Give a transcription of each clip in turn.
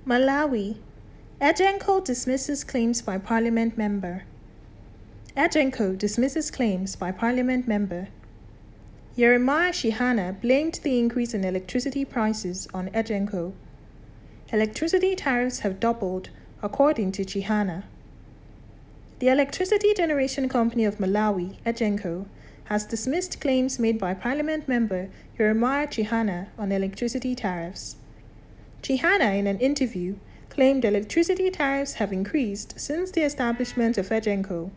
Malawi. Agenco dismisses claims by parliament member. Agenco dismisses claims by parliament member. Jeremiah Shihana blamed the increase in electricity prices on Agenco. Electricity tariffs have doubled, according to Shihana. The Electricity Generation Company of Malawi, Agenco, has dismissed claims made by parliament member Jeremiah Shihana on electricity tariffs. Shihana, in an interview, claimed electricity tariffs have increased since the establishment of Agenco.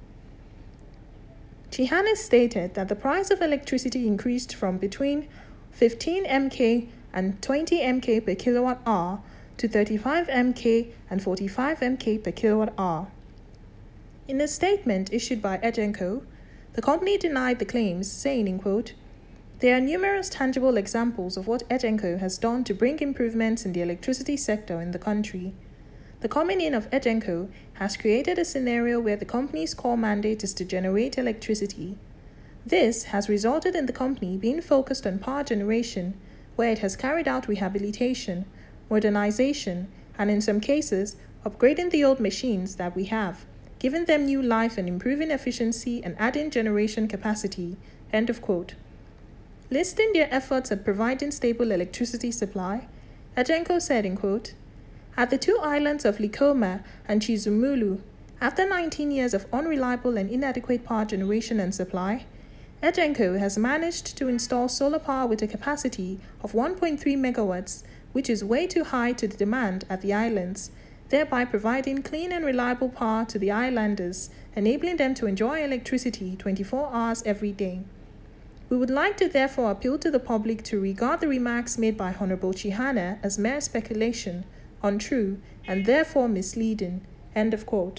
Shihana stated that the price of electricity increased from between 15 MK and 20 MK per kilowatt hour to 35 MK and 45 MK per kilowatt hour. In a statement issued by Agenco, the company denied the claims, saying, in quote, "There are numerous tangible examples of what Agenco has done to bring improvements in the electricity sector in the country. The coming in of Agenco has created a scenario where the company's core mandate is to generate electricity. This has resulted in the company being focused on power generation, where it has carried out rehabilitation, modernization, and in some cases, upgrading the old machines that we have, giving them new life and improving efficiency and adding generation capacity." End of quote. Listing their efforts at providing stable electricity supply, Agenco said, in quote, "At the two islands of Likoma and Chizumulu, after 19 years of unreliable and inadequate power generation and supply, Agenco has managed to install solar power with a capacity of 1.3 megawatts, which is way too high to the demand at the islands, thereby providing clean and reliable power to the islanders, enabling them to enjoy electricity 24 hours every day. We would like to therefore appeal to the public to regard the remarks made by Honorable Shihana as mere speculation, untrue, and therefore misleading." End of quote.